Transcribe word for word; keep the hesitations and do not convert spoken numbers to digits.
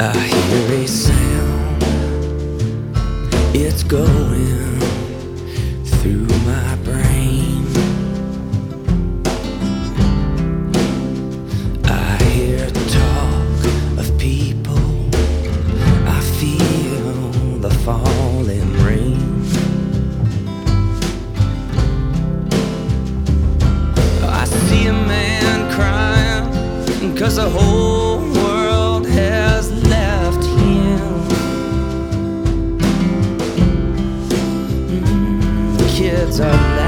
I hear a sound, it's going through my brain. I hear talk of people, I feel the falling rain. I see a man crying 'cause the whole world has left him. Mm, the kids are